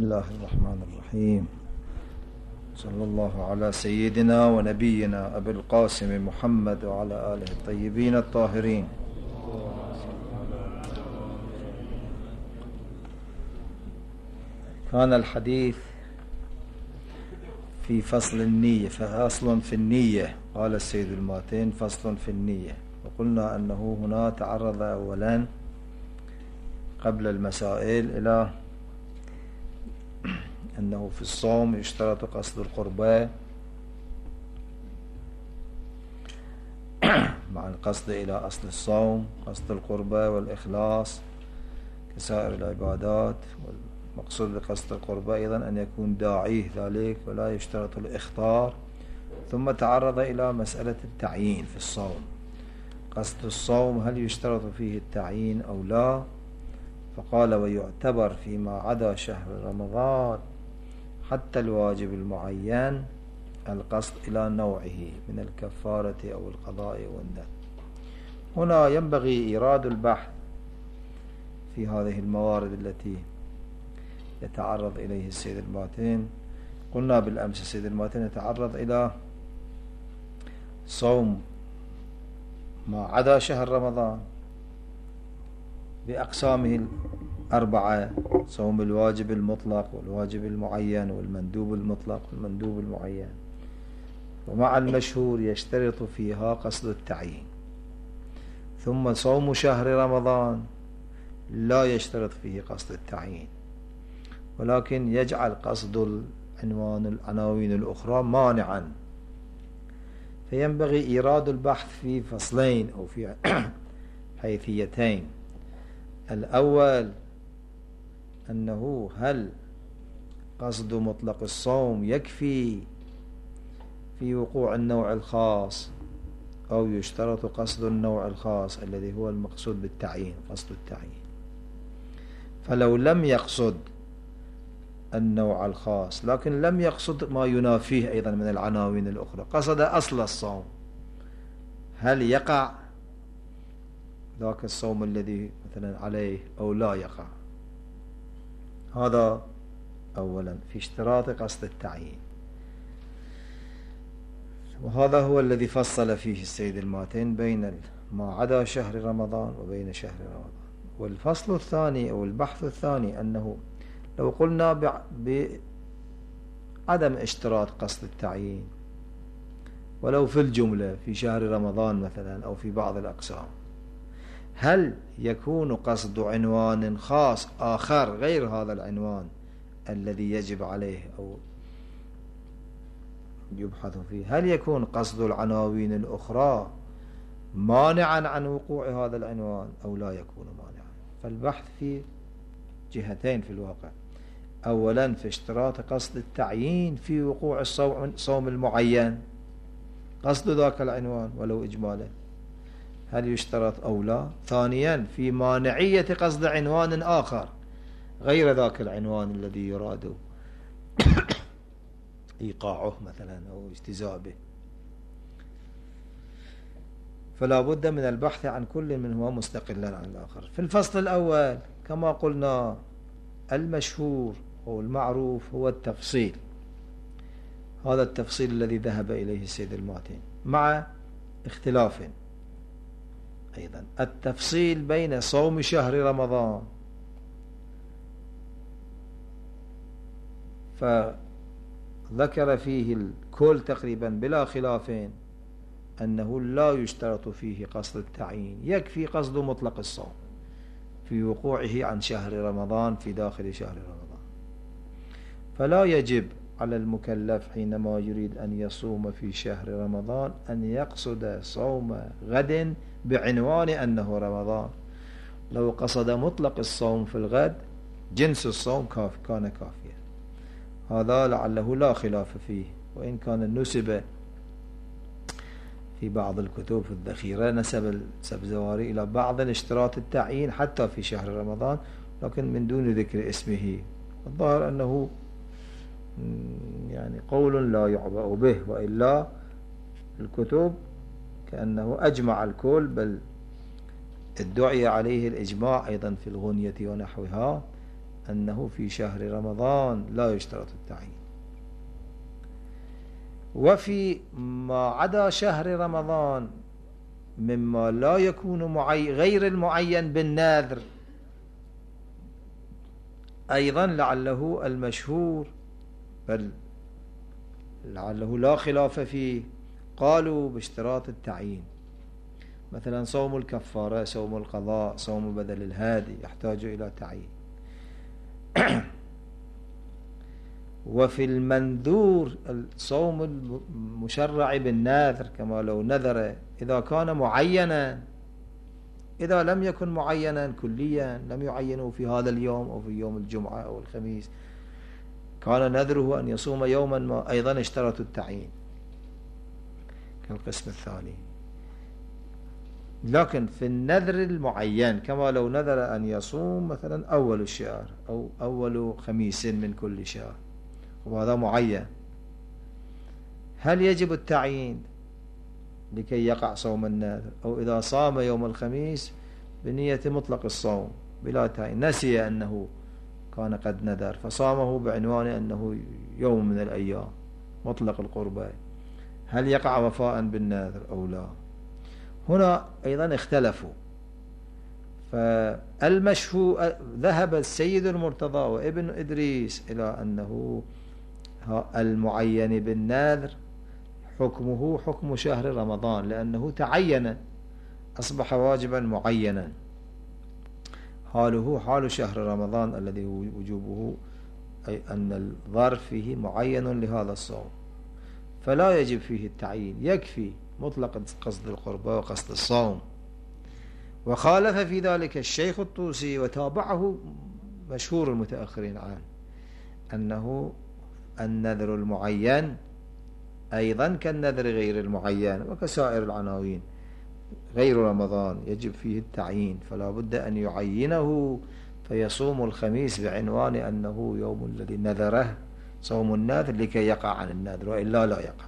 الله الرحمن الرحيم. صلى الله على سيدنا ونبينا أبي القاسم محمد وعلى آله الطيبين الطاهرين. كان الحديث في فصل النية، فصل في النية. قال السيد الماتين فصل في النية، وقلنا أنه هنا تعرض أولا قبل المسائل إلى أنه في الصوم يشترط قصد القربة مع القصد إلى أصل الصوم، قصد القربة والإخلاص كسائر العبادات. والمقصود بقصد القربة أيضا أن يكون داعيه ذلك ولا يشترط الإخطار. ثم تعرض إلى مسألة التعيين في الصوم. قصد الصوم هل يشترط فيه التعيين أو لا؟ فقال: ويعتبر فيما عدا شهر رمضان حتى الواجب المعين القصد إلى نوعه من الكفارة أو القضاء والندم. هنا ينبغي إيراد البحث في هذه الموارد التي يتعرض إليه السيد الماتين. قلنا بالأمس السيد الماتين يتعرض إلى صوم ما عدا شهر رمضان بأقسامه الأربعة: صوم الواجب المطلق والواجب المعين والمندوب المطلق والمندوب المعين. ومع المشهور يشترط فيها قصد التعيين. ثم صوم شهر رمضان لا يشترط فيه قصد التعيين، ولكن يجعل قصد العناوين الأخرى مانعا. فينبغي إيراد البحث في فصلين أو في حيثيتين. الأول أنه هل قصد مطلق الصوم يكفي في وقوع النوع الخاص، أو يشترط قصد النوع الخاص الذي هو المقصود بالتعيين، قصد التعيين. فلو لم يقصد النوع الخاص لكن لم يقصد ما ينافيه أيضا من العناوين الأخرى، قصد أصل الصوم، هل يقع ذاك الصوم الذي مثلا عليه أو لا يقع؟ هذا أولا في اشتراط قصد التعيين. وهذا هو الذي فصل فيه السيد الماتين بين ما عدا شهر رمضان وبين شهر رمضان. والفصل الثاني أو البحث الثاني أنه لو قلنا بعدم اشتراط قصد التعيين ولو في الجملة في شهر رمضان مثلا أو في بعض الأقسام، هل يكون قصد عنوان خاص آخر غير هذا العنوان الذي يجب عليه أو يبحث فيه، هل يكون قصد العناوين الأخرى مانعا عن وقوع هذا العنوان أو لا يكون مانعا؟ فالبحث في جهتين في الواقع. أولا في اشتراط قصد التعيين في وقوع الصوم المعين، قصد ذاك العنوان ولو إجمالا، هل يشترط أو لا؟ ثانيا في مانعية قصد عنوان آخر غير ذاك العنوان الذي يراد إيقاعه مثلا أو اجتزاء به. فلا بد من البحث عن كل منهما مستقلا عن الآخر. في الفصل الأول كما قلنا المشهور أو المعروف هو التفصيل. هذا التفصيل الذي ذهب إليه السيد الماتين مع اختلاف أيضا. التفصيل بين صوم شهر رمضان، فذكر فيه الكل تقريبا بلا خلاف أنه لا يشترط فيه قصد التعيين، يكفي قصد مطلق الصوم في وقوعه عن شهر رمضان في داخل شهر رمضان. فلا يجب على المكلف حينما يريد أن يصوم في شهر رمضان أن يقصد صوم غد بعنوان أنه رمضان. لو قصد مطلق الصوم في الغد جنس الصوم كان كافيا. هذا لعله لا خلاف فيه، وإن كان نسب في بعض الكتب الذخيرة نسب السبزواري إلى بعض الاشتراط التعيين حتى في شهر رمضان، لكن من دون ذكر اسمه. الظاهر أنه يعني قول لا يعبأ به، وإلا الكتب كأنه أجمع الكل، بل ادعي عليه الإجماع أيضا في الغنية ونحوها أنه في شهر رمضان لا يشترط التعيين. وفي ما عدا شهر رمضان مما لا يكون غير المعين بالنذر أيضا لعله المشهور، بل لعله لا خلاف فيه، قالوا باشتراط التعيين. مثلا صوم الكفارة، صوم القضاء، صوم بدل الهادي يحتاج إلى تعيين. وفي المنذور الصوم المشرع بالنذر كما لو نذر إذا كان معينا، إذا لم يكن معينا كليا، لم يعينه في هذا اليوم أو في يوم الجمعة أو الخميس، كان نذره أن يصوم يوما ما، أيضا اشترط التعيين كالقسم الثاني. لكن في النذر المعين كما لو نذر أن يصوم مثلا أول الشهر أو أول خميس من كل شهر وهذا معين، هل يجب التعيين لكي يقع صوم النذر؟ أو إذا صام يوم الخميس بنية مطلق الصوم بلا تعيين، نسي أنه كان قد نذر فصامه بعنوان أنه يوم من الأيام مطلق القربة، هل يقع وفاء بالنذر أو لا؟ هنا أيضا اختلفوا. فالمشهور ذهب السيد المرتضى وابن إدريس إلى أنه المعين بالنذر حكمه حكم شهر رمضان، لأنه تعين أصبح واجبا معينا، حاله حال شهر رمضان الذي وجوبه أي أن الظرف فيه معين لهذا الصوم، فلا يجب فيه التعيين، يكفي مطلق قصد القربة وقصد الصوم. وخالف في ذلك الشيخ الطوسي وتابعه مشهور المتأخرين عنه أنه النذر المعين أيضا كالنذر غير المعين وكسائر العناوين غير رمضان يجب فيه التعيين، فلا بد أن يعينه فيصوم الخميس بعنوان أنه يوم الذي نذره صوم النذر لكي يقع عن النذر، وإلا لا يقع.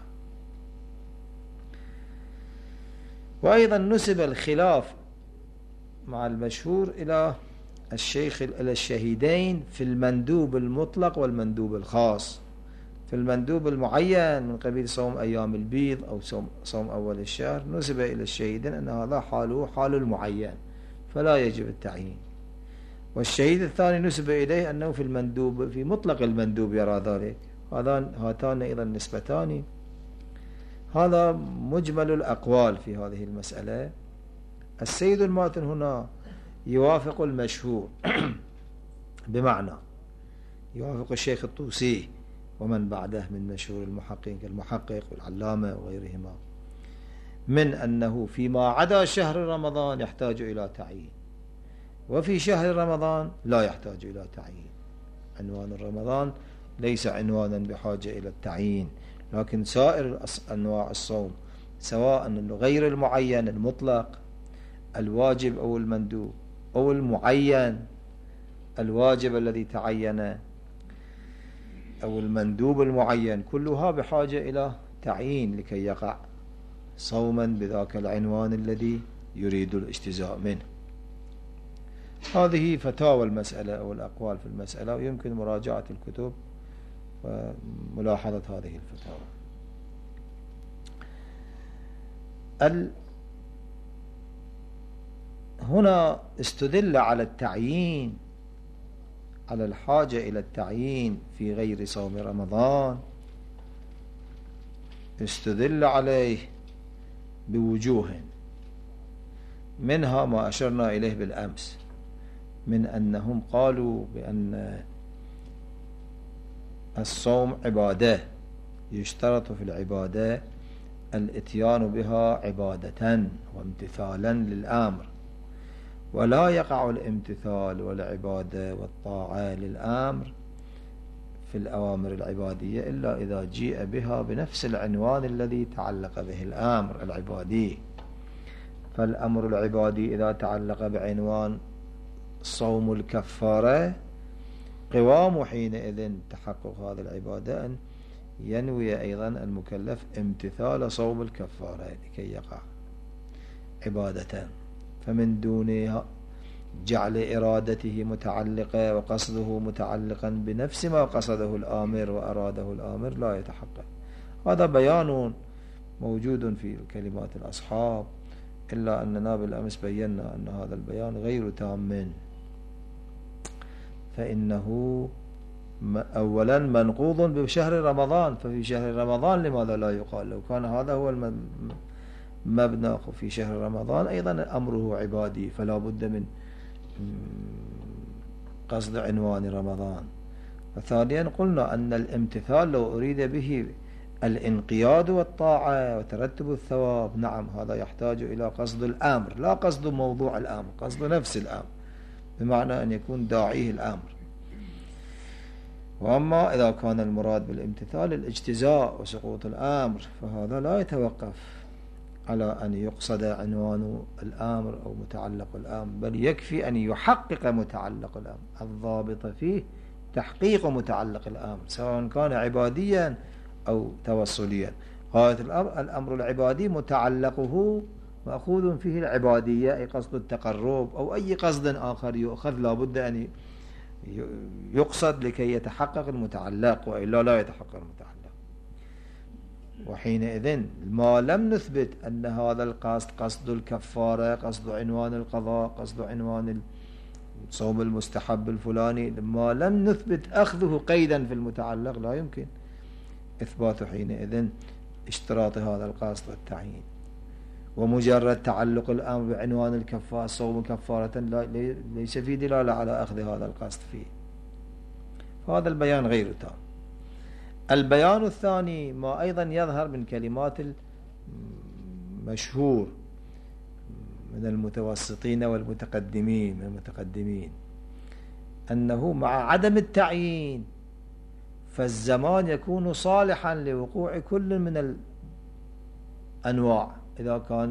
وأيضا نسب الخلاف مع المشهور إلى الشيخ إلى الشهيدين في المندوب المطلق والمندوب الخاص. في المندوب المعين من قبيل صوم أيام البيض أو صوم أول الشهر نسب إلى الشهيدين أن هذا حاله حال المعين فلا يجب التعيين. والشهيد الثاني نسب إليه أنه في المندوب في مطلق المندوب يرى ذلك. هاتان أيضا نسبتان. هذا مجمل الأقوال في هذه المسألة. السيد الماتن هنا يوافق المشهور بمعنى يوافق الشيخ الطوسي ومن بعده من مشهور المحققين كالمحقق والعلامة وغيرهما من أنه فيما عدا شهر رمضان يحتاج إلى تعيين، وفي شهر رمضان لا يحتاج إلى تعيين. عنوان رمضان ليس عنوانا بحاجة إلى التعيين، لكن سائر أنواع الصوم سواء غير المعين المطلق الواجب أو المندوب أو المعين الواجب الذي تعين أو المندوب المعين كلها بحاجة إلى تعيين لكي يقع صوما بذاك العنوان الذي يريد الاجتزاء منه. هذه فتاوى المسألة أو الأقوال في المسألة، ويمكن مراجعة الكتب وملاحظة هذه الفتاوى. هنا استدل على التعيين، على الحاجة إلى التعيين في غير صوم رمضان، استدل عليه بوجوه، منها ما أشرنا إليه بالأمس من أنهم قالوا بأن الصوم عبادة، يشترط في العبادة الاتيان بها عبادة وامتثالا للأمر، ولا يقع الامتثال والعبادة والطاعة للأمر في الأوامر العبادية إلا إذا جيء بها بنفس العنوان الذي تعلق به الأمر العبادي. فالأمر العبادي إذا تعلق بعنوان صوم الكفارة قوام حينئذ تحقق هذه العبادة أن ينوي أيضا المكلف امتثال صوم الكفارة لكي يقع عبادة. فمن دونها جعل إرادته متعلقة وقصده متعلقا بنفس ما قصده الآمر وأراده الآمر لا يتحقق. هذا بيان موجود في كلمات الأصحاب، إلا أننا بالأمس بينا أن هذا البيان غير تام، فإنه أولا منقوض بشهر رمضان. ففي شهر رمضان لماذا لا يقال؟ لو كان هذا هو المبنى في شهر رمضان أيضا أمره عبادي، فلا بد من قصد عنوان رمضان. وثانيا قلنا أن الامتثال لو أريد به الانقياد والطاعة وترتب الثواب، نعم هذا يحتاج إلى قصد الأمر، لا قصد موضوع الأمر، قصد نفس الأمر، بمعنى أن يكون داعيه الأمر. وأما إذا كان المراد بالامتثال الاجتزاء وسقوط الأمر، فهذا لا يتوقف على أن يقصد عنوان الأمر أو متعلق الأمر، بل يكفي أن يحقق متعلق الأمر. الضابط فيه تحقيق متعلق الأمر، سواء كان عباديا أو توصليا. غاية الأمر العبادي متعلقه مأخوذ فيه العبادية، أي قصد التقرب أو أي قصد آخر يؤخذ لا بد أن يقصد لكي يتحقق المتعلق، وإلا لا يتحقق المتعلق. وحينئذ ما لم نثبت أن هذا القصد قصد الكفارة، قصد عنوان القضاء، قصد عنوان الصوم المستحب الفلاني، ما لم نثبت أخذه قيدا في المتعلق لا يمكن إثبات حينئذ اشتراط هذا القصد والتعيين. ومجرد تعلق الأمر بعنوان الكفارة الصوم كفارة ليس في دلالة على أخذ هذا القصد فيه، فهذا البيان غير تام. البيان الثاني ما أيضا يظهر من كلمات المشهور من المتوسطين والمتقدمين من المتقدمين، أنه مع عدم التعيين فالزمان يكون صالحا لوقوع كل من الأنواع. إذا كان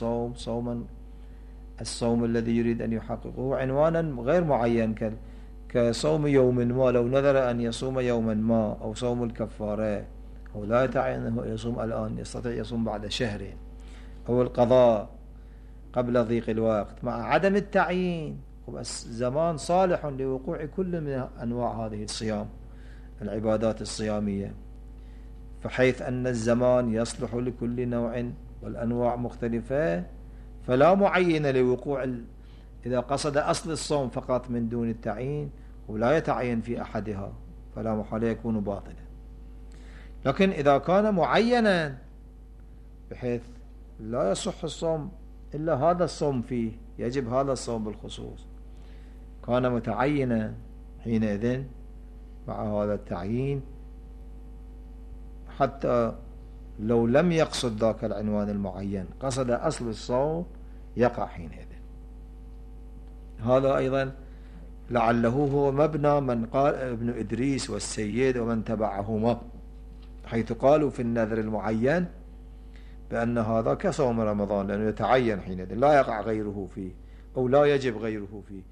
الصوم الذي يريد أن يحققه عنوانا غير معين كصوم يوم ما، لو نذر أن يصوم يوما ما، أو صوم الكفارة، أو لا يتعين أنه يصوم الآن، يستطيع يصوم بعد شهرين، أو القضاء قبل ضيق الوقت، مع عدم التعيين زمان صالح لوقوع كل من أنواع هذه الصيام العبادات الصيامية، فحيث أن الزمان يصلح لكل نوع والأنواع مختلفة، فلا معين لوقوع إذا قصد أصل الصوم فقط من دون التعيين ولا يتعين في أحدها فلا محال يكون باطلا. لكن إذا كان معينا بحيث لا يصح الصوم إلا هذا الصوم فيه، يجب هذا الصوم بالخصوص، كان متعينا حينئذ مع هذا التعيين حتى لو لم يقصد ذاك العنوان المعين، قصد أصل الصوم، يقع حينئذ. هذا أيضا لعله هو مبنى من قال ابن إدريس والسيد ومن تبعهما، حيث قالوا في النذر المعين بأن هذا كصوم رمضان، لأنه يتعين حينئذ لا يقع غيره فيه أو لا يجب غيره فيه.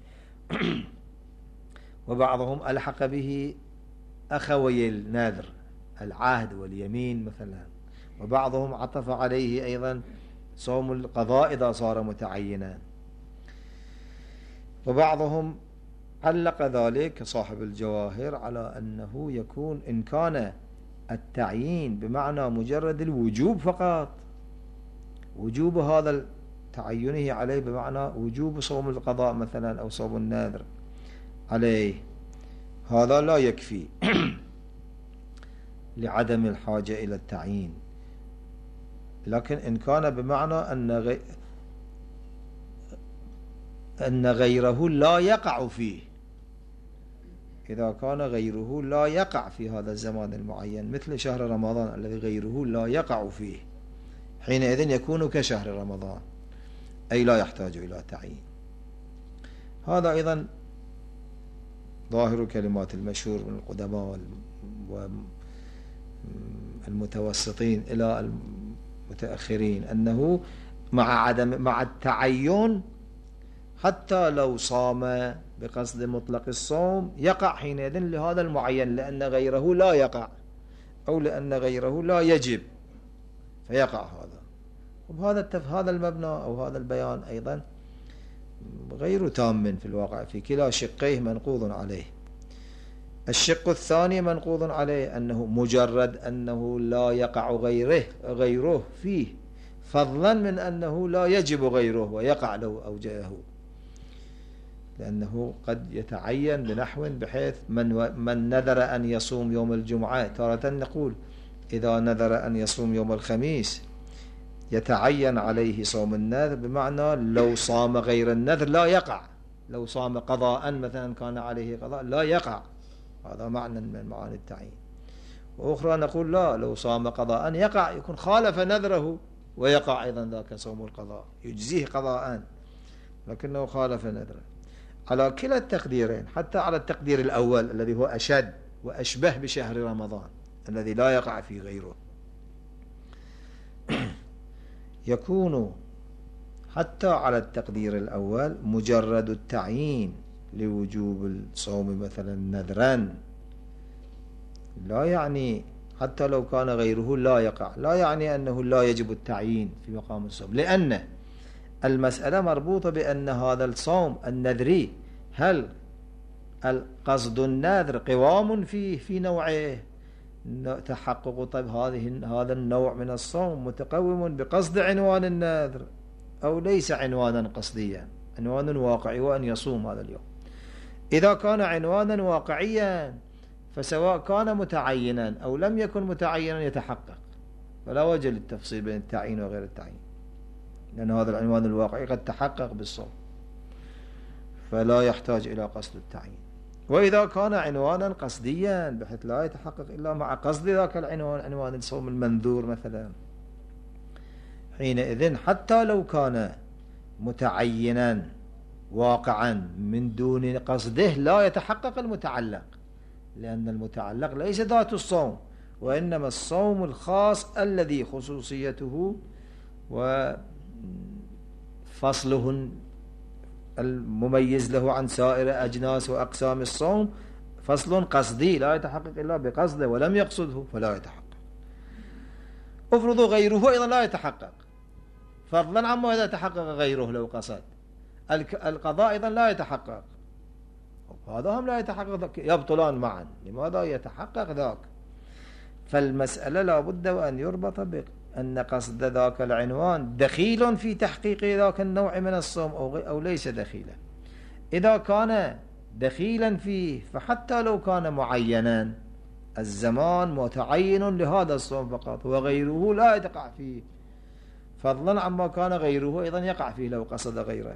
وبعضهم ألحق به أخوي النذر العهد واليمين مثلا، وبعضهم عطف عليه أيضا صوم القضاء إذا صار متعينا، وبعضهم علق ذلك صاحب الجواهر على أنه يكون إن كان التعيين بمعنى مجرد الوجوب فقط، وجوب هذا تعينه عليه بمعنى وجوب صوم القضاء مثلا أو صوم النذر عليه، هذا لا يكفي لعدم الحاجة إلى التعيين. لكن إن كان بمعنى أن غيره لا يقع فيه، إذا كان غيره لا يقع في هذا الزمان المعين مثل شهر رمضان الذي غيره لا يقع فيه، حينئذ يكون كشهر رمضان، أي لا يحتاج إلى تعيين. هذا أيضا ظاهر كلمات المشهور من القدماء والمتوسطين إلى المتأخرين، أنه مع التعين حتى لو صام بقصد مطلق الصوم يقع حينئذ لهذا المعين، لأن غيره لا يقع أو لأن غيره لا يجب فيقع هذا. وبهذا هذا المبنى أو هذا البيان أيضا غير تام في الواقع، في كلا شقيه منقوض عليه. الشق الثاني منقوض عليه أنه مجرد أنه لا يقع غيره فيه، فضلا من أنه لا يجب غيره ويقع لو أوجده، لأنه قد يتعين بنحو بحيث من نذر أن يصوم يوم الجمعة، تارة نقول إذا نذر أن يصوم يوم الخميس يتعين عليه صوم النذر، بمعنى لو صام غير النذر لا يقع، لو صام قضاء مثلا كان عليه قضاء لا يقع، هذا معنى من معاني التعيين. وأخرى نقول لا، لو صام قضاء يقع، يكون خالف نذره ويقع أيضا ذاك صوم القضاء، يجزيه قضاء لكنه خالف نذره. على كلا التقديرين، حتى على التقدير الأول الذي هو أشد وأشبه بشهر رمضان الذي لا يقع في غيره، يكون حتى على التقدير الأول مجرد التعيين لوجوب الصوم مثلا نذرا، لا يعني حتى لو كان غيره لا يقع، لا يعني أنه لا يجب التعيين في مقام الصوم، لأن المسألة مربوطة بأن هذا الصوم النذري هل القصد النذر قوام فيه في نوعه تحقق، طيب هذا النوع من الصوم متقوم بقصد عنوان النذر أو ليس عنوانا قصديا، عنوان واقعي وأن يصوم هذا اليوم. إذا كان عنوانا واقعيا فسواء كان متعينا أو لم يكن متعينا يتحقق، فلا وجه للتفصيل بين التعيين وغير التعيين، لأن هذا العنوان الواقعي قد تحقق بالصوم فلا يحتاج إلى قصد التعيين. وإذا كان عنوانا قصديا بحيث لا يتحقق إلا مع قصد ذاك العنوان، عنوان الصوم المنذور مثلا، حينئذ حتى لو كان متعينا واقعا من دون قصده لا يتحقق المتعلق، لأن المتعلق ليس ذات الصوم، وإنما الصوم الخاص الذي خصوصيته وفصله المميز له عن سائر أجناس وأقسام الصوم فصل قصدي لا يتحقق إلا بقصده ولم يقصده فلا يتحقق. افرض غيره أيضا لا يتحقق، فضلا عما إذا تحقق غيره لو قصد. القضاء أيضا لا يتحقق، هذا هم لا يتحقق، يبطلان معا. لماذا يتحقق ذاك؟ فالمسألة لا بد وأن يربط بأن قصد ذاك العنوان دخيل في تحقيق ذاك النوع من الصوم أو ليس دخيلا. إذا كان دخيلا فيه فحتى لو كان معينا الزمان متعين لهذا الصوم فقط وغيره لا يقع فيه، فضلا عما كان غيره أيضا يقع فيه لو قصد غيره.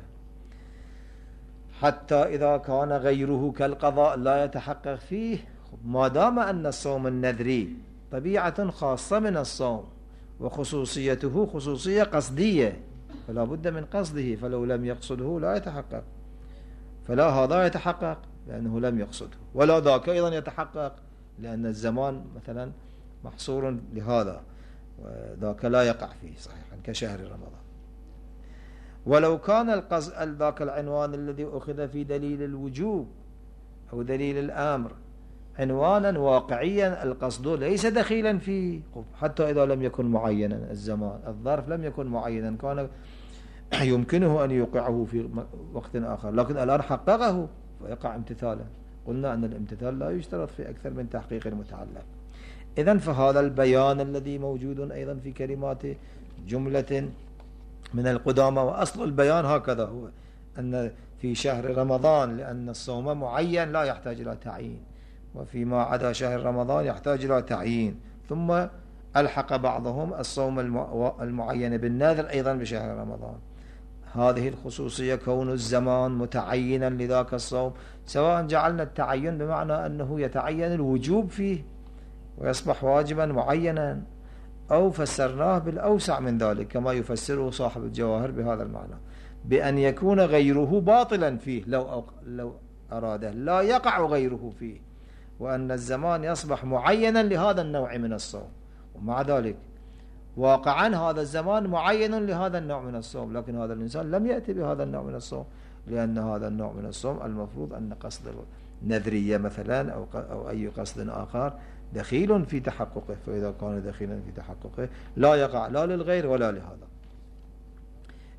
حتى إذا كان غيره كالقضاء لا يتحقق فيه، ما دام أن الصوم النذري طبيعة خاصة من الصوم وخصوصيته خصوصية قصدية فلا بد من قصده، فلو لم يقصده لا يتحقق، فلا هذا يتحقق لأنه لم يقصده، ولا ذاك أيضا يتحقق لأن الزمان مثلا محصور لهذا وذاك لا يقع فيه صحيحا كشهر رمضان. ولو كان ذاك العنوان الذي أخذ في دليل الوجوب أو دليل الأمر عنوانا واقعيا القصد ليس دخيلا فيه، حتى إذا لم يكن معينا الزمان، الظرف لم يكن معينا، كان يمكنه أن يوقعه في وقت آخر، لكن الآن حققه فيقع امتثالا. قلنا أن الامتثال لا يشترط في أكثر من تحقيق المتعلق. إذن فهذا البيان الذي موجود أيضا في كلمات جملة من القدامى، وأصل البيان هكذا هو أن في شهر رمضان لأن الصوم معين لا يحتاج إلى تعيين، وفيما عدا شهر رمضان يحتاج إلى تعيين، ثم ألحق بعضهم الصوم المعين بالنذر أيضا بشهر رمضان. هذه الخصوصية كون الزمان متعينا لذاك الصوم، سواء جعلنا التعين بمعنى أنه يتعين الوجوب فيه ويصبح واجبا معينا، أو فسرناه بالأوسع من ذلك كما يفسره صاحب الجواهر بهذا المعنى، بأن يكون غيره باطلا فيه لو أراده، لا يقع غيره فيه، وأن الزمان يصبح معينا لهذا النوع من الصوم، ومع ذلك واقعا هذا الزمان معين لهذا النوع من الصوم، لكن هذا الإنسان لم يأتي بهذا النوع من الصوم، لأن هذا النوع من الصوم المفروض أن قصد النذرية مثلا أو أي قصد آخر دخيل في تحققه، فإذا كان دخيلا في تحققه لا يقع لا للغير ولا لهذا.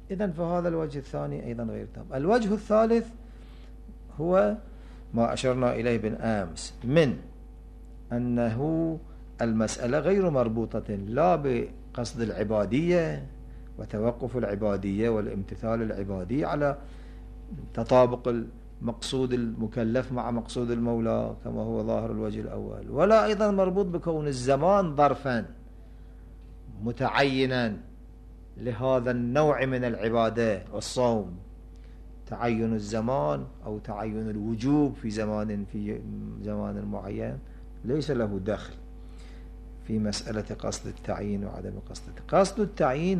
إذن فهذا الوجه الثاني أيضا غير تام. الوجه الثالث هو ما أشرنا إليه بالأمس من أنه المسألة غير مربوطة لا بقصد العبادية وتوقف العبادية والامتثال العبادي على تطابق المقصود المكلف مع مقصود المولى كما هو ظاهر الوجه الأول، ولا أيضا مربوط بكون الزمان ظرفا متعينا لهذا النوع من العبادة والصوم، تعين الزمان أو تعين الوجوب في زمان معين ليس له دخل في مسألة قصد التعيين وعدم قصد التعيين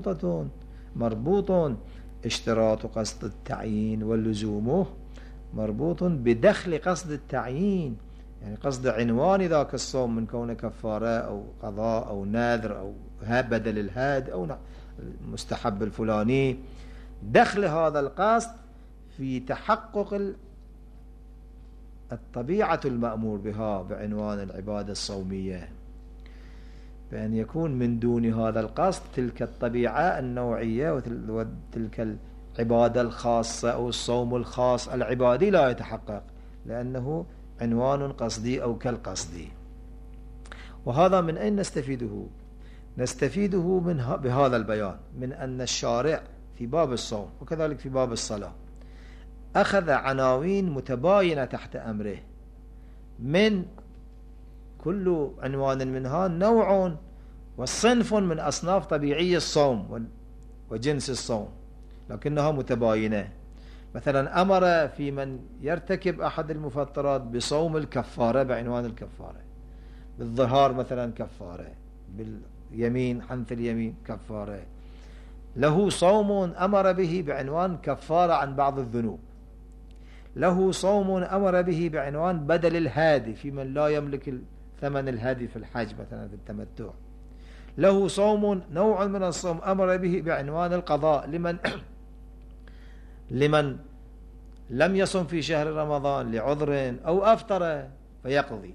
مربوط اشتراط قصد التعيين ولزومه مربوط بدخل قصد التعيين، يعني قصد عنوان ذاك الصوم من كونه كفارة أو قضاء أو نذر أو بدل الهاد أو المستحب الفلاني، دخل هذا القصد في تحقق الطبيعة المأمور بها بعنوان العبادة الصومية، بأن يكون من دون هذا القصد تلك الطبيعة النوعية وتلك العبادة الخاصة أو الصوم الخاص العبادي لا يتحقق، لأنه عنوان قصدي أو كالقصدي. وهذا من أين نستفيده؟ نستفيده بهذا البيان من أن الشارع في باب الصوم وكذلك في باب الصلاة أخذ عناوين متباينة تحت أمره، من كل عنوان منها نوع وصنف من أصناف طبيعي الصوم وجنس الصوم، لكنها متباينة. مثلا أمر في من يرتكب أحد المفطرات بصوم الكفارة بعنوان الكفارة، بالظهار مثلا كفارة، باليمين حنث اليمين كفارة، له صوم أمر به بعنوان كفارة عن بعض الذنوب، له صوم أمر به بعنوان بدل الهادي في من لا يملك ثمن الهادي في الحج مثلا في التمتع، له صوم نوع من الصوم أمر به بعنوان القضاء لمن لم يصم في شهر رمضان لعذر أو أفطر فيقضي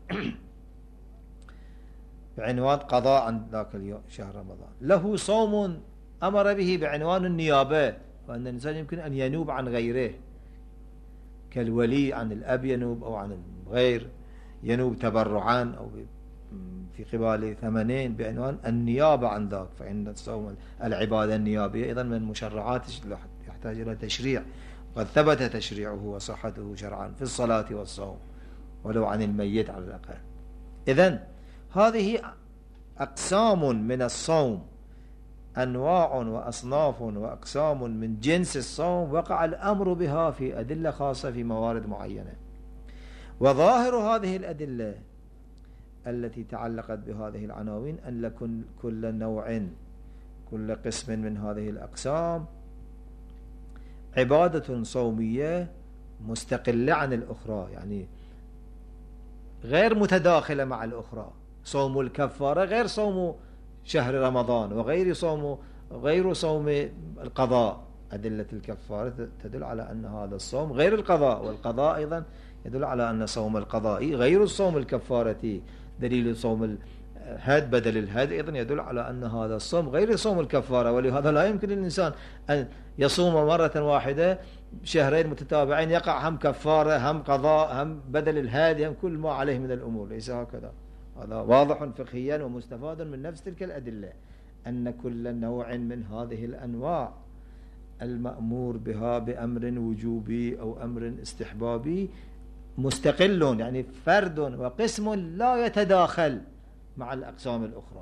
بعنوان قضاء عن ذاك اليوم شهر رمضان، له صوم أمر به بعنوان النيابة، وأن الإنسان يمكن أن ينوب عن غيره كالولي عن الأب ينوب أو عن الغير ينوب تبرعا أو في قبال ثمنين بعنوان النيابة عن ذاك، فإن الصوم العبادة النيابية أيضا من مشرعات يحتاج إلى تشريع، قد ثبت تشريعه وصحته شرعا في الصلاة والصوم ولو عن الميت على الأقل. إذن هذه أقسام من الصوم، أنواع وأصناف وأقسام من جنس الصوم وقع الأمر بها في أدلة خاصة في موارد معينة، وظاهر هذه الأدلة التي تعلقت بهذه العناوين أن لكن كل نوع كل قسم من هذه الأقسام عبادة صومية مستقلة عن الأخرى، يعني غير متداخلة مع الأخرى. صوم الكفارة غير صوم شهر رمضان غير صوم القضاء، أدلة الكفارة تدل على أن هذا الصوم غير القضاء، والقضاء أيضا يدل على أن صوم القضاء غير الصوم الكفارة، دليل صوم الهد بدل الهد أيضا يدل على أن هذا الصوم غير صوم الكفارة، ولهذا لا يمكن للإنسان أن يصوم مرة واحدة شهرين متتابعين يقع هم كفارة هم قضاء هم بدل الهد هم كل ما عليه من الأمور، ليس هكذا. هذا واضح فقهيا ومستفاد من نفس تلك الأدلة أن كل نوع من هذه الأنواع المأمور بها بأمر وجوبي أو أمر استحبابي مستقل، يعني فرد وقسم لا يتداخل مع الأقسام الأخرى،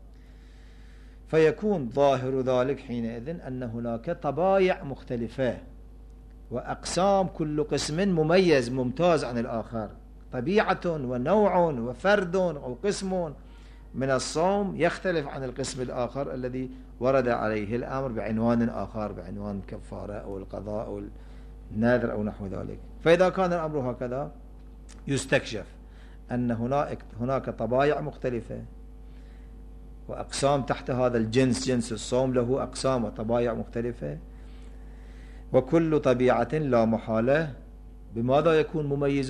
فيكون ظاهر ذلك حينئذ أن هناك طبائع مختلفة وأقسام كل قسم مميز ممتاز عن الآخر، طبيعة ونوع وفرد أو قسم من الصوم يختلف عن القسم الآخر الذي ورد عليه الأمر بعنوان آخر بعنوان كفارة أو القضاء أو النذر أو نحو ذلك. فإذا كان الأمر هكذا يستكشف أن هناك طبائع مختلفة وأقسام تحت هذا الجنس، جنس الصوم له أقسام وطبائع مختلفة، وكل طبيعة لا محالة بماذا يكون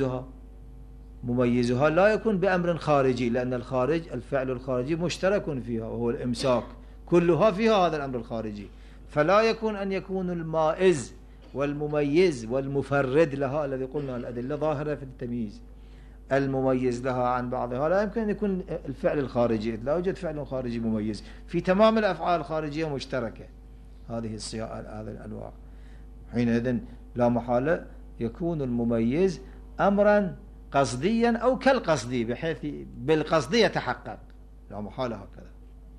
مميزها لا يكون بأمر خارجي، لأن الفعل الخارجي مشترك فيها وهو الإمساك، كلها فيها هذا الأمر الخارجي، فلا يكون أن يكون المائز والمميز والمفرد لها الذي قلنا الأدلة ظاهرة في التمييز، المميز لها عن بعضها، لا يمكن أن يكون الفعل الخارجي، لا يوجد فعل خارجي مميز، في تمام الأفعال الخارجية مشتركة هذه الأنواع. حينئذ لا محالة يكون المميز أمرا قصديا أو كالقصدي، بحيث بالقصد يتحقق، لا محالة هكذا.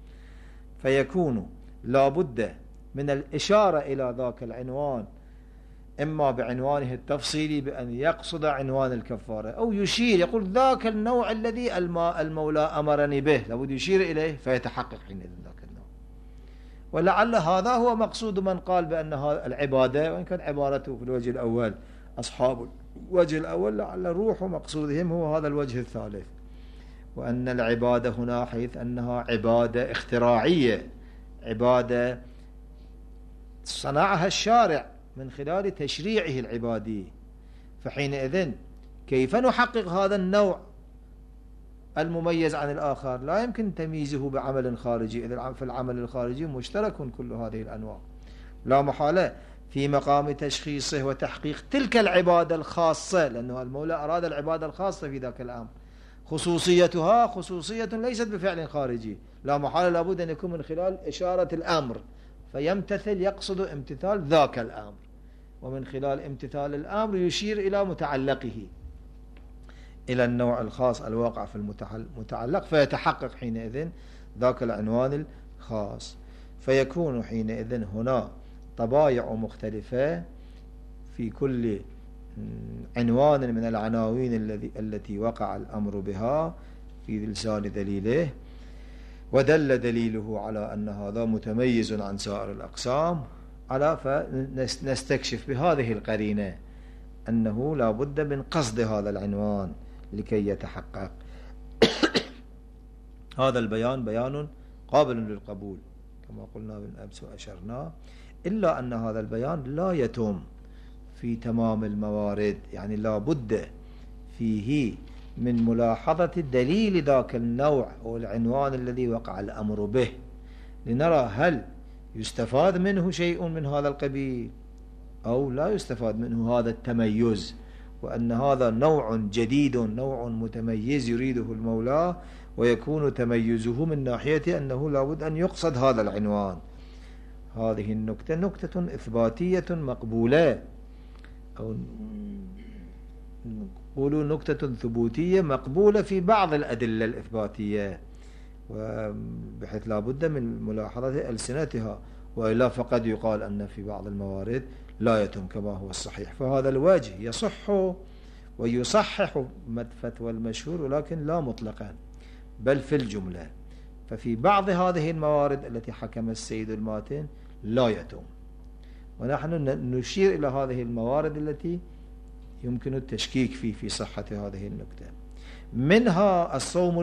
فيكون لا بد من الإشارة إلى ذاك العنوان، إما بعنوانه التفصيلي بأن يقصد عنوان الكفارة، أو يشير يقول ذاك النوع الذي المولى أمرني به، لابد يشير إليه فيتحقق حينئذ ذاك النوع. ولعل هذا هو مقصود من قال بأن العبادة، وإن كان عبارته في الوجه الأول أصحاب الوجه الأول لعل روح مقصودهم هو هذا الوجه الثالث، وأن العبادة هنا حيث أنها عبادة اختراعية، عبادة صنعها الشارع من خلال تشريعه العبادي. فحينئذ كيف نحقق هذا النوع المميز عن الآخر؟ لا يمكن تمييزه بعمل خارجي، إذا في العمل الخارجي مشترك كل هذه الأنواع، لا محالة في مقام تشخيصه وتحقيق تلك العبادة الخاصة، لأنه المولى أراد العبادة الخاصة في ذاك الأمر، خصوصيتها خصوصية ليست بفعل خارجي، لا محالة لابد أن يكون من خلال إشارة الأمر، فيمتثل يقصد امتثال ذاك الأمر، ومن خلال امتثال الأمر يشير إلى متعلقه، إلى النوع الخاص الواقع في المتعلق، فيتحقق حينئذ ذاك العنوان الخاص. فيكون حينئذ هنا طبائع مختلفة في كل عنوان من العناوين التي وقع الأمر بها في لسان دليله، ودل دليله على أن هذا متميز عن سائر الأقسام، على فنستكشف بهذه القرينة أنه لا بد من قصد هذا العنوان لكي يتحقق. هذا البيان بيان قابل للقبول كما قلنا بالأمس وأشرنا، إلا أن هذا البيان لا يتم في تمام الموارد، يعني لا بد فيه من ملاحظة دليل ذاك النوع أو العنوان الذي وقع الأمر به، لنرى هل يستفاد منه شيء من هذا القبيل أو لا يستفاد منه هذا التميز، وأن هذا نوع جديد نوع متميز يريده المولى، ويكون تميزه من ناحية أنه لا بد أن يقصد هذا العنوان. هذه النكتة نكتة إثباتية مقبولة، أو نقول نكتة ثبوتية مقبولة في بعض الأدلة الإثباتية، بحيث لا بد من ملاحظة ألسنتها، وإلا فقد يقال أن في بعض الموارد لا يتم كما هو الصحيح. فهذا الوجه يصح ويصحح فتوى المشهور، ولكن لا مطلقا بل في الجملة. ففي بعض هذه الموارد التي حكم السيد الماتن لا يتم، ونحن نشير إلى هذه الموارد التي يمكن التشكيك في صحة هذه النكتة. منها الصوم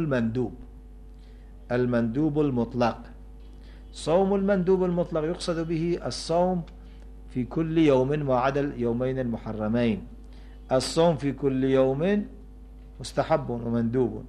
المندوب المطلق. صوم المندوب المطلق يقصد به الصوم في كل يوم ما عدا اليومين المحرمين. الصوم في كل يوم مستحب ومندوب،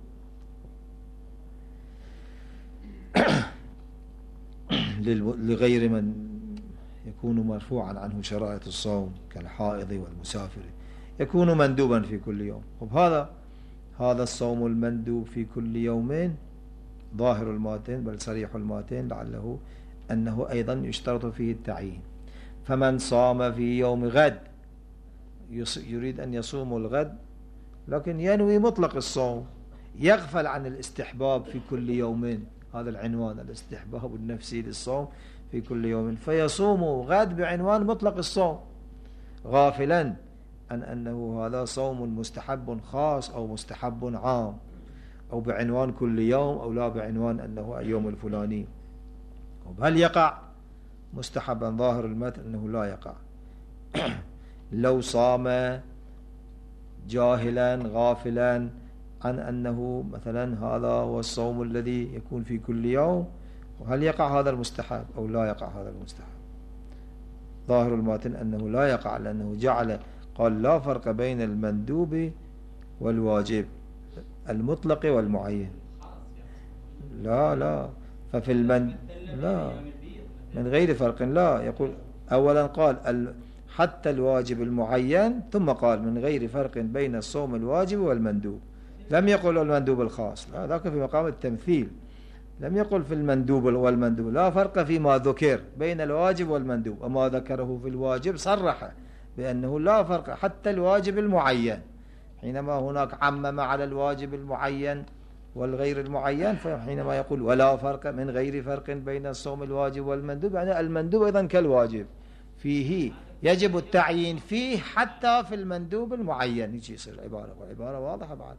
لغير من يكون مرفوعا عنه شرائط الصوم كالحائض والمسافر، يكون مندوبا في كل يوم. هذا الصوم المندوب في كل يوم ظاهر الماتن بل صريح الماتن لعله أنه أيضا يشترط فيه التعيين. فمن صام في يوم غد يريد أن يصوم الغد لكن ينوي مطلق الصوم، يغفل عن الاستحباب في كل يوم، هذا العنوان الاستحباب النفسي للصوم في كل يوم، فيصوم غد بعنوان مطلق الصوم، غافلا عن أنه هذا صوم مستحب خاص أو مستحب عام، أو بعنوان كل يوم، أو لا بعنوان أنه اليوم الفلاني. هل يقع مستحبا؟ ظاهر المتن أنه لا يقع. لو صام جاهلا غافلا عن أنه مثلا هذا هو الصوم الذي يكون في كل يوم، وهل يقع هذا المستحب أو لا يقع هذا المستحب؟ ظاهر المتن أنه لا يقع، لأنه قال لا فرق بين المندوب والواجب، المطلق والمعين. لا ففي لا من غير فرق، لا يقول أولا قال حتى الواجب المعين، ثم قال من غير فرق بين الصوم الواجب والمندوب. لم يقل المندوب الخاص، لا، ذاك في مقام التمثيل. لم يقل في المندوب والمندوب، لا فرق فيما ذكر بين الواجب والمندوب. وما ذكره في الواجب صرح بأنه لا فرق حتى الواجب المعين. حينما هناك عمم على الواجب المعين والغير المعين، فحينما يقول ولا فرق من غير فرق بين الصوم الواجب والمندوب، يعني المندوب أيضا كالواجب فيه يجب التعيين فيه حتى في المندوب المعين. يجي يصير العبارة، والعبارة واضحة بعد.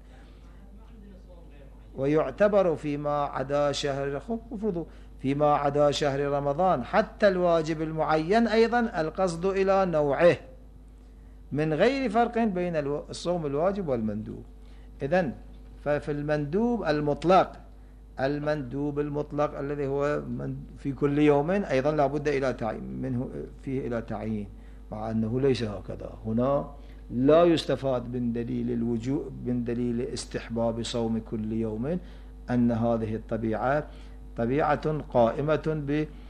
ويعتبر فيما عدا شهر رمضان حتى الواجب المعين أيضا القصد إلى نوعه من غير فرق بين الصوم الواجب والمندوب. إذن ففي المندوب المطلق الذي هو في كل يوم أيضا لا بد إلى تعيين منه، فيه إلى تعيين، مع أنه ليس هكذا. هنا لا يستفاد من دليل الوجوب، من دليل استحباب صوم كل يوم، أن هذه الطبيعة طبيعة قائمة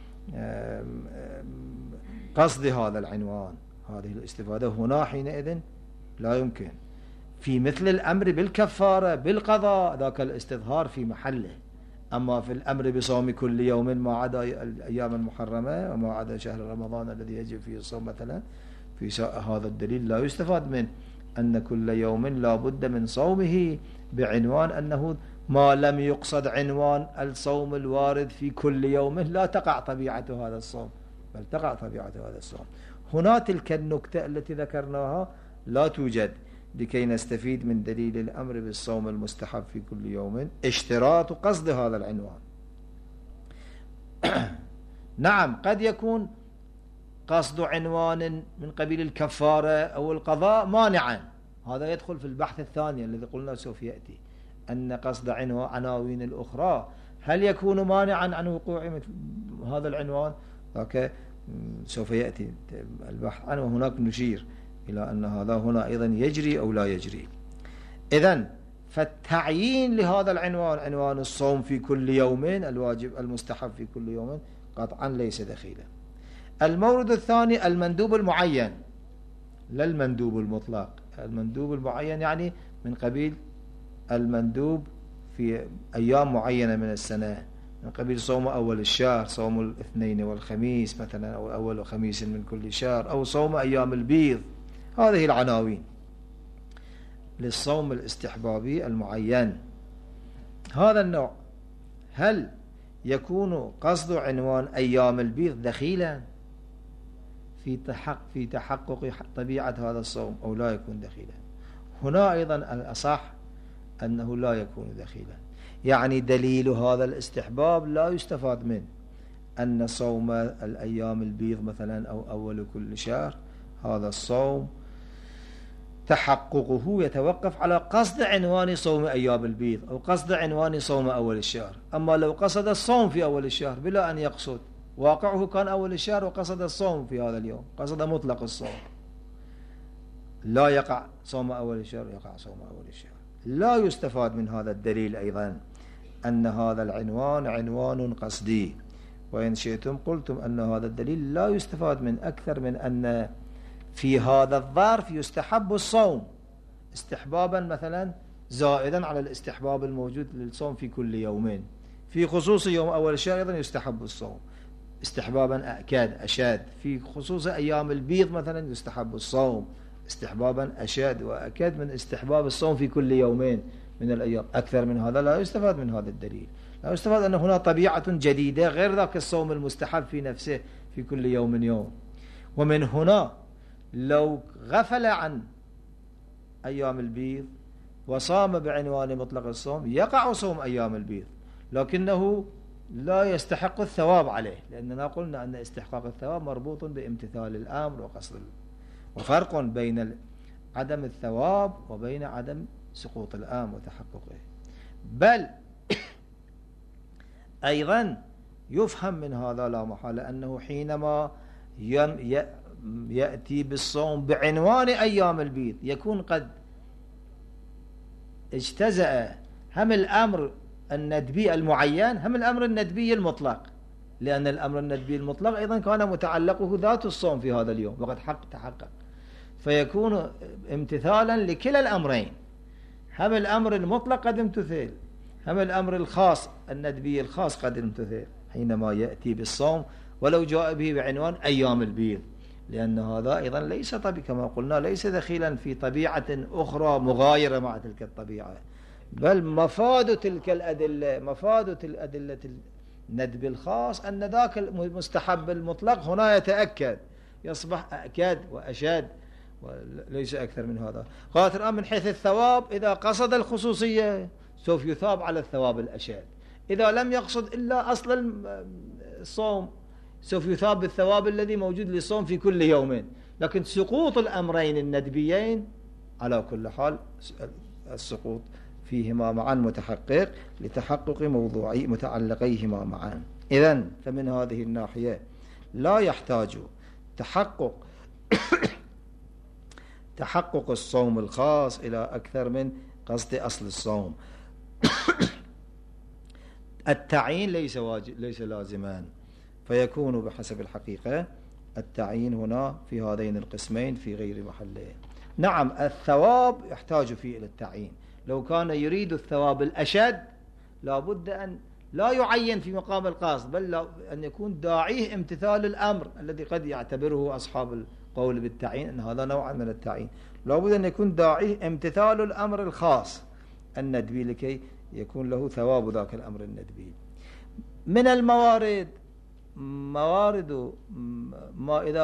بقصد هذا العنوان. هذه الاستفادة هنا حينئذ لا يمكن. في مثل الأمر بالكفارة بالقضاء ذاك الاستظهار في محله. أما في الأمر بصوم كل يوم ما عدا الأيام المحرمة وما عدا شهر رمضان الذي يجب فيه الصوم مثلا، في هذا الدليل لا يستفاد من أن كل يوم لا بد من صومه بعنوان أنه ما لم يقصد عنوان الصوم الوارد في كل يوم لا تقع طبيعة هذا الصوم، بل تقع طبيعة هذا الصوم. هنا تلك النكتة التي ذكرناها لا توجد، لكي نستفيد من دليل الأمر بالصوم المستحب في كل يوم اشتراط قصد هذا العنوان. نعم، قد يكون قصد عنوان من قبيل الكفارة أو القضاء مانعا، هذا يدخل في البحث الثاني الذي قلنا سوف يأتي، أن قصد عناوين الأخرى هل يكون مانعا عن وقوع هذا العنوان؟ سوف يأتي البحث عنه، وهناك نشير إلى أن هذا هنا أيضا يجري أو لا يجري. إذن فالتعيين لهذا العنوان، عنوان الصوم في كل يوم الواجب المستحب في كل يوم، قطعا ليس دخيلا. المورد الثاني المندوب المعين، لا المندوب المطلق. المندوب المعين يعني من قبيل المندوب في أيام معينة من السنة، من قبيل صوم أول الشهر، صوم الاثنين والخميس مثلا، أو أول خميس من كل شهر، أو صوم أيام البيض. هذه العناوين للصوم الاستحبابي المعين. هذا النوع هل يكون قصد عنوان أيام البيض دخيلا في تحقق طبيعة هذا الصوم أو لا يكون دخيلا؟ هنا أيضا الأصح أنه لا يكون دخيلا، يعني دليل هذا الاستحباب لا يستفاد منه أن صوم الأيام البيض مثلا أو أول كل شهر هذا الصوم تحققه يتوقف على قصد عنوان صوم أيام البيض أو قصد عنوان صوم أول الشهر. أما لو قصد الصوم في أول الشهر بلا أن يقصد، واقعه كان أول الشهر وقصد الصوم في هذا اليوم، قصد مطلق الصوم، لا يقع صوم أول الشهر، يقع صوم أول الشهر. لا يستفاد من هذا الدليل أيضا أن هذا العنوان عنوان قصدي. وإن شئتم قلتم أن هذا الدليل لا يستفاد من أكثر من أن في هذا الظرف يستحب الصوم استحبابا مثلا زائدا على الاستحباب الموجود للصوم في كل يومين. في خصوص يوم أول الشهر أيضا يستحب الصوم استحبابا أشاد. في خصوص أيام البيض مثلا يستحب الصوم استحبابا أشاد وأكد من استحباب الصوم في كل يومين من الأيام. أكثر من هذا لا يستفاد من هذا الدليل. لا يستفاد أن هنا طبيعة جديدة غير ذاك الصوم المستحب في نفسه في كل يوم يوم. ومن هنا لو غفل عن أيام البيض وصام بعنوان مطلق الصوم يقع صوم أيام البيض، لكنه لا يستحق الثواب عليه، لأننا قلنا أن استحقاق الثواب مربوط بامتثال الأمر وقصد وفرق بين عدم الثواب وبين عدم سقوط الأمر وتحققه. بل أيضا يفهم من هذا لا محالة أنه حينما يأتي بالصوم بعنوان أيام البيض يكون قد اجتزأ هم الأمر الندبي المعين هم الأمر الندبي المطلق. لأن الأمر الندبي المطلق أيضا كان متعلقه ذات الصوم في هذا اليوم وقد تحقق، فيكون امتثالا لكلا الأمرين، هم الأمر المطلق قد امتثل، هم الأمر الخاص الندبي الخاص قد امتثل حينما يأتي بالصوم ولو جاء به بعنوان أيام البيض، لأن هذا أيضا ليس كما قلنا ليس دخيلا في طبيعة أخرى مغايرة مع تلك الطبيعة، بل مفاد تلك الأدلة، مفاد الأدلة الندب الخاص أن ذاك المستحب المطلق هنا يتأكد، يصبح أكد وأشد وليس أكثر من هذا. قالت الآن من حيث الثواب إذا قصد الخصوصية سوف يثاب على الثواب الأشد، إذا لم يقصد إلا أصل الصوم سوف يثاب بالثواب الذي موجود للصوم في كل يوم. لكن سقوط الأمرين الندبيين على كل حال السقوط فيهما معا متحقق لتحقق موضوعي متعلقيهما معا. إذن فمن هذه الناحية لا يحتاج تحقق الصوم الخاص إلى أكثر من قصد أصل الصوم. التعيين ليس لازما، فيكون بحسب الحقيقة التعيين هنا في هذين القسمين في غير محله. نعم الثواب يحتاج فيه إلى التعيين، لو كان يريد الثواب الأشد لابد أن لا يعين في مقام القصد، بل أن يكون داعيه امتثال الأمر الذي قد يعتبره أصحاب القول بالتعيين أن هذا نوع من التعيين، لابد أن يكون داعيه امتثال الأمر الخاص الندبي لكي يكون له ثواب ذاك الأمر الندبي. من الموارد ما إذا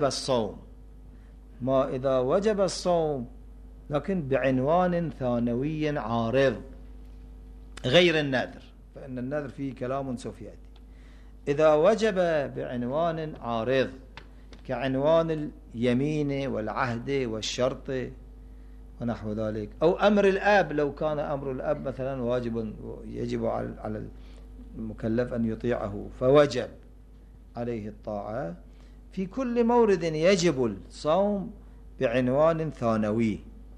وجب الصوم لكن بعنوان ثانوي عارض غير النذر، فإن النذر فيه كلام سوف يأتي. إذا وجب بعنوان عارض كعنوان اليمين والعهد والشرط ونحو ذلك، أو أمر الأب، لو كان أمر الأب مثلا واجب يجب على المكلف أن يطيعه فوجب عليه الطاعة، في كل مورد يجب الصوم بعنوان ثانوي.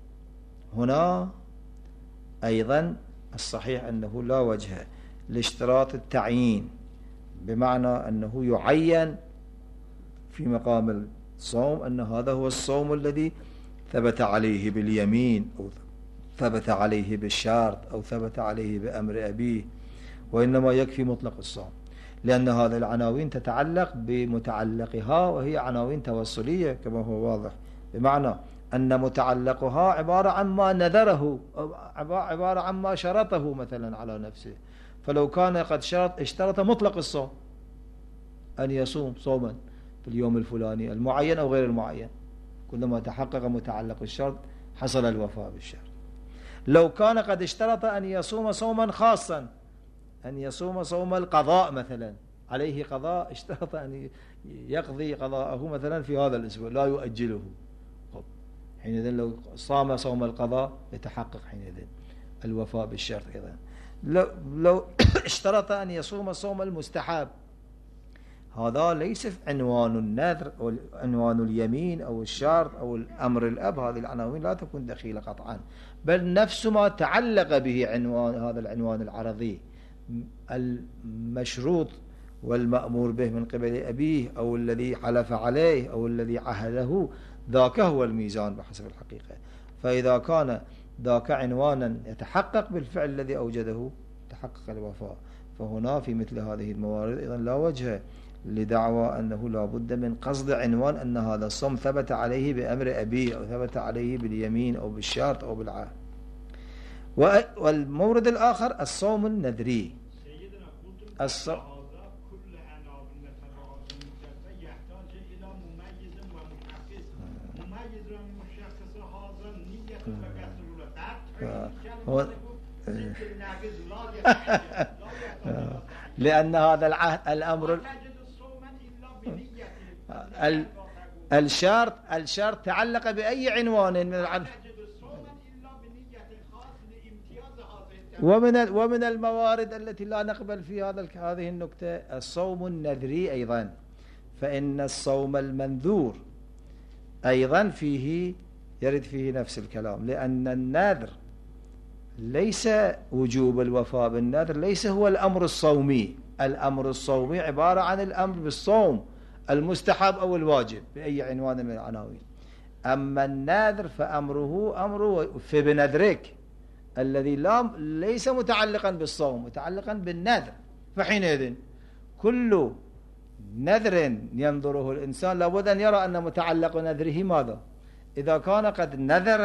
هنا أيضا الصحيح أنه لا وجه لاشتراط التعيين، بمعنى أنه يعين في مقام الصوم أن هذا هو الصوم الذي ثبت عليه باليمين أو ثبت عليه بالشرط أو ثبت عليه بأمر أبيه، وإنما يكفي مطلق الصوم، لأن هذه العناوين تتعلق بمتعلقها وهي عناوين توصلية كما هو واضح، بمعنى أن متعلقها عبارة عن ما نذره أو عبارة عن ما شرطه مثلا على نفسه. فلو كان قد اشترط مطلق الصوم أن يصوم صوما في اليوم الفلاني المعين أو غير المعين، كلما تحقق متعلق الشرط حصل الوفاء بالشرط. لو كان قد اشترط أن يصوم صوما خاصا، أن يصوم صوم القضاء مثلا، عليه قضاء، اشترط أن يقضي قضاءه مثلا في هذا الأسبوع لا يؤجله، حينئذ لو صام صوم القضاء يتحقق حينئذ الوفاء بالشرط. أيضا لو اشترط أن يصوم صوم المستحب، هذا ليس عنوان النذر أو عنوان اليمين أو الشرط أو الأمر الأب، هذه العناوين لا تكون دخيلة قطعا، بل نفس ما تعلق به عنوان هذا العنوان العرضي، المشروط والمأمور به من قبل أبيه أو الذي حلف عليه أو الذي عهده، ذاك هو الميزان بحسب الحقيقة. فإذا كان ذاك عنوانا يتحقق بالفعل الذي أوجده تحقق الوفاء، فهنا في مثل هذه الموارد إذن لا وجه لدعوى أنه لا بد من قصد عنوان أن هذا الصوم ثبت عليه بأمر أبيه أو ثبت عليه باليمين أو بالشرط أو بالعهد. والمورد الآخر الصوم النذري. الصوم كل عناوين يحتاج إلى مميز ومشخص. مميز ومشخص هذا نية لأن هذا الأمر الشرط تعلق بأي عنوان من العنوان، ومن الموارد التي لا نقبل في هذه النكتة الصوم النذري أيضا، فإن الصوم المنذور أيضا فيه يرد فيه نفس الكلام، لأن النذر ليس وجوب الوفاء بالنذر ليس هو الأمر الصومي. الأمر الصومي عبارة عن الأمر بالصوم المستحب أو الواجب بأي عنوان من العناوين. أما النذر فأمره أمر في بنذرك الذي ليس متعلقا بالصوم، متعلقا بالنذر. فحينئذ كل نذر ينظره الإنسان لابد أن يرى أن متعلق نذره ماذا؟ إذا كان قد نذر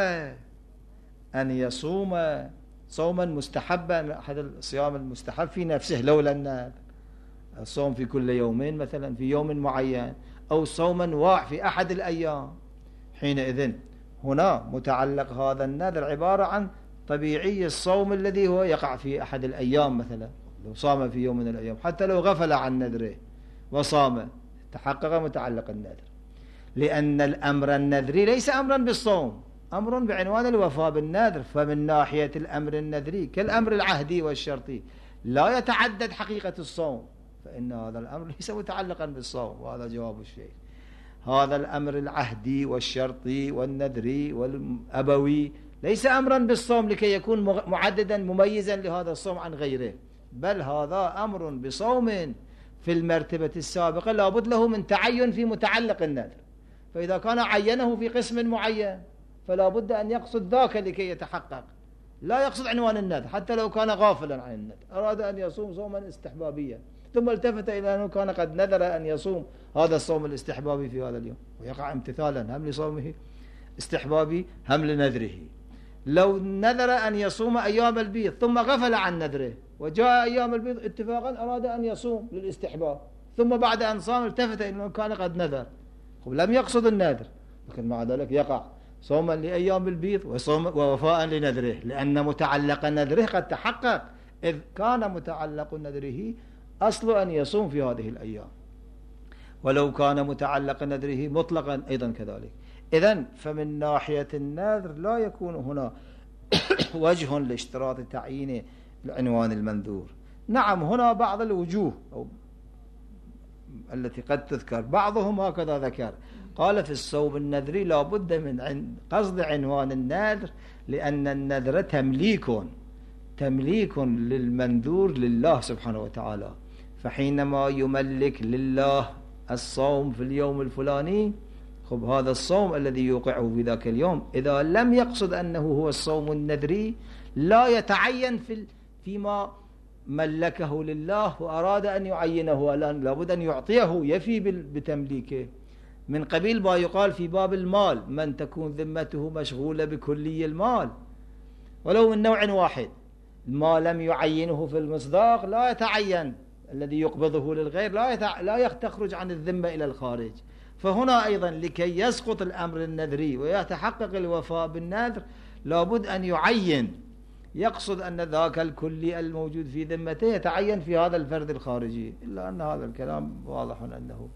أن يصوم صوما مستحبا، أحد الصيام المستحب في نفسه لولا النذر، الصوم في كل يومين مثلا في يوم معين، أو صوما في أحد الأيام، حينئذ هنا متعلق هذا النذر عبارة عن طبيعي الصوم الذي هو يقع في أحد الأيام. مثلا لو صام في يوم من الأيام حتى لو غفل عن نذره وصام تحقق متعلق النذر، لأن الأمر النذري ليس أمرا بالصوم، أمر بعنوان الوفاء بالنذر. فمن ناحية الأمر النذري كالأمر العهدي والشرطي لا يتعدد حقيقة الصوم، فإن هذا الأمر ليس متعلقا بالصوم، وهذا جواب الشيء. هذا الأمر العهدي والشرطي والنذري والأبوي ليس أمرا بالصوم لكي يكون معددا مميزا لهذا الصوم عن غيره، بل هذا أمر بصوم في المرتبة السابقة لابد له من تعين في متعلق النذر. فإذا كان عينه في قسم معين فلا بد أن يقصد ذاك لكي يتحقق، لا يقصد عنوان النذر حتى لو كان غافلا عن النذر. أراد أن يصوم صوما استحبابيا ثم التفت إلى أنه كان قد نذر أن يصوم هذا الصوم الاستحبابي في هذا اليوم، ويقع امتثالا هم لصومه استحبابي هم لنذره. لو نذر أن يصوم أيام البيض ثم غفل عن نذره وجاء أيام البيض اتفاقا أراد أن يصوم للاستحباب، ثم بعد أن صام التفت إلى أنه كان قد نذر، لم يقصد النذر، لكن مع ذلك يقع صوما لأيام البيض ووفاء لنذره، لأن متعلق نذره قد تحقق، إذ كان متعلق نذره أصل أن يصوم في هذه الأيام، ولو كان متعلق نذره مطلقا أيضا كذلك. إذن فمن ناحية النذر لا يكون هنا وجه لاشتراط تعيين العنوان المنذور. نعم هنا بعض الوجوه أو التي قد تذكر بعضهم هكذا ذكر، قال في الصوم النذري لا بد من قصد عنوان النذر، لأن النذر تمليك للمنذور لله سبحانه وتعالى. فحينما يملك لله الصوم في اليوم الفلاني، خب هذا الصوم الذي يوقعه في ذاك اليوم إذا لم يقصد أنه هو الصوم النذري لا يتعين فيما ملكه لله وأراد أن يعينه الآن، لابد أن يعطيه يفي بتمليكه، من قبيل ما يقال في باب المال من تكون ذمته مشغولة بكلي المال ولو من نوع واحد، ما لم يعينه في المصداق لا يتعين، الذي يقبضه للغير لا تخرج عن الذمة إلى الخارج. فهنا أيضا لكي يسقط الأمر النذري ويتحقق الوفاء بالنذر لابد أن يعين، يقصد أن ذاك الكلي الموجود في ذمته يتعين في هذا الفرد الخارجي، إلا أن هذا الكلام واضح أنه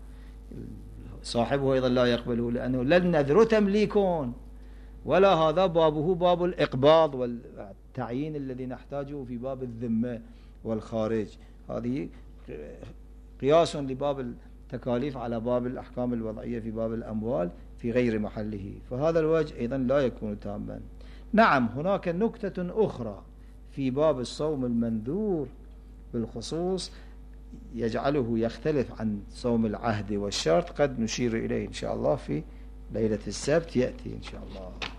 صاحبه أيضا لا يقبله، لأنه لا النذر تمليكون ولا هذا بابه باب الإقباض والتعيين الذي نحتاجه في باب الذمة والخارج. هذه قياس لباب التكاليف على باب الأحكام الوضعية في باب الأموال في غير محله، فهذا الوجه أيضا لا يكون تاما. نعم هناك نكتة أخرى في باب الصوم المنذور بالخصوص يجعله يختلف عن صوم العهد والشرط، قد نشير إليه إن شاء الله في ليلة السبت، يأتي إن شاء الله.